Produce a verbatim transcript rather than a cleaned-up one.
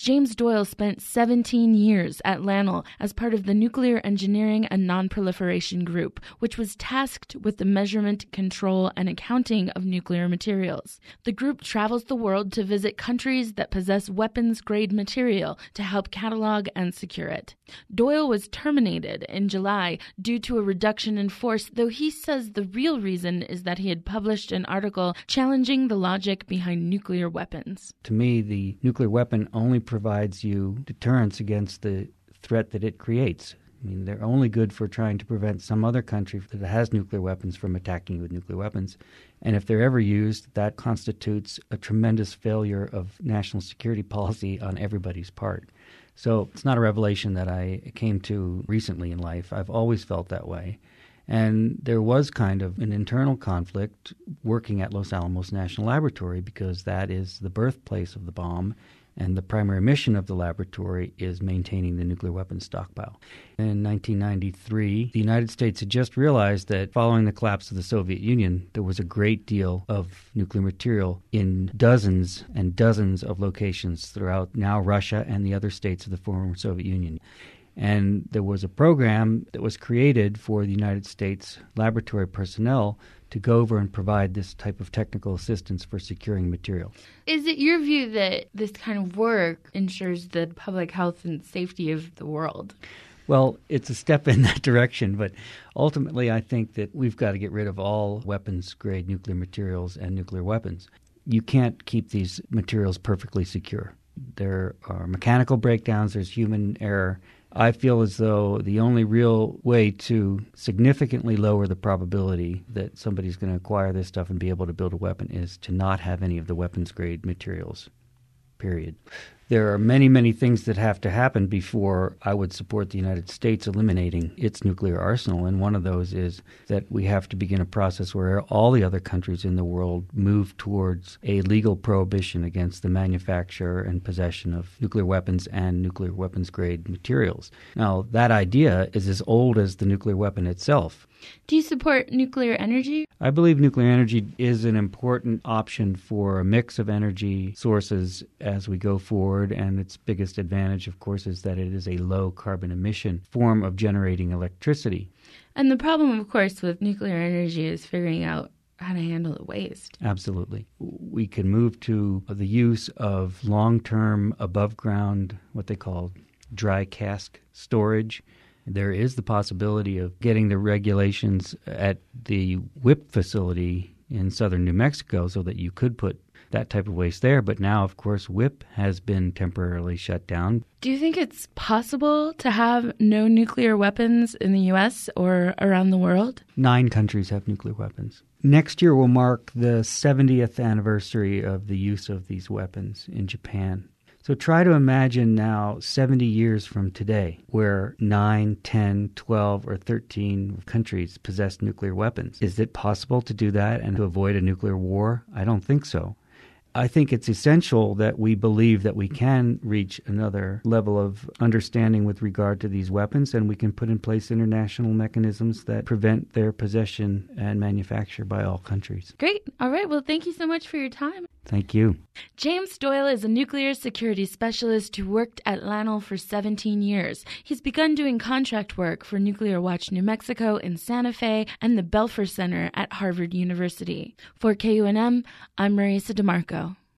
James Doyle spent seventeen years at LANL as part of the Nuclear Engineering and Non-Proliferation Group, which was tasked with the measurement, control, and accounting of nuclear materials. The group travels the world to visit countries that possess weapons-grade material to help catalog and secure it. Doyle was terminated in July due to a reduction in force, though he says the real reason is that he had published an article challenging the logic behind nuclear weapons. To me, the nuclear weapon only provides you deterrence against the threat that it creates. I mean, they're only good for trying to prevent some other country that has nuclear weapons from attacking you with nuclear weapons. And if they're ever used, that constitutes a tremendous failure of national security policy on everybody's part. So it's not a revelation that I came to recently in life. I've always felt that way. And there was kind of an internal conflict working at Los Alamos National Laboratory because that is the birthplace of the bomb, and the primary mission of the laboratory is maintaining the nuclear weapons stockpile. In nineteen ninety-three, the United States had just realized that following the collapse of the Soviet Union, there was a great deal of nuclear material in dozens and dozens of locations throughout now Russia and the other states of the former Soviet Union. And there was a program that was created for the United States laboratory personnel to go over and provide this type of technical assistance for securing material. Is it your view that this kind of work ensures the public health and safety of the world? Well, it's a step in that direction, but ultimately I think that we've got to get rid of all weapons-grade nuclear materials and nuclear weapons. You can't keep these materials perfectly secure. There are mechanical breakdowns, there's human error. I feel as though the only real way to significantly lower the probability that somebody's going to acquire this stuff and be able to build a weapon is to not have any of the weapons-grade materials, period. There are many, many things that have to happen before I would support the United States eliminating its nuclear arsenal, and one of those is that we have to begin a process where all the other countries in the world move towards a legal prohibition against the manufacture and possession of nuclear weapons and nuclear weapons-grade materials. Now, that idea is as old as the nuclear weapon itself. Do you support nuclear energy? I believe nuclear energy is an important option for a mix of energy sources as we go forward, and its biggest advantage, of course, is that it is a low carbon emission form of generating electricity. And the problem, of course, with nuclear energy is figuring out how to handle the waste. Absolutely. We can move to the use of long-term above-ground, what they call dry cask storage. There is the possibility of getting the regulations at the W I P facility in southern New Mexico so that you could put that type of waste there. But now, of course, W I P has been temporarily shut down. Do you think it's possible to have no nuclear weapons in the U S or around the world? Nine countries have nuclear weapons. Next year will mark the seventieth anniversary of the use of these weapons in Japan. So try to imagine now seventy years from today where nine, ten, twelve, or thirteen countries possess nuclear weapons. Is it possible to do that and to avoid a nuclear war? I don't think so. I think it's essential that we believe that we can reach another level of understanding with regard to these weapons, and we can put in place international mechanisms that prevent their possession and manufacture by all countries. Great. All right. Well, thank you so much for your time. Thank you. James Doyle is a nuclear security specialist who worked at LANL for seventeen years. He's begun doing contract work for Nuclear Watch New Mexico in Santa Fe and the Belfer Center at Harvard University. For K U N M, I'm Marisa DeMarco.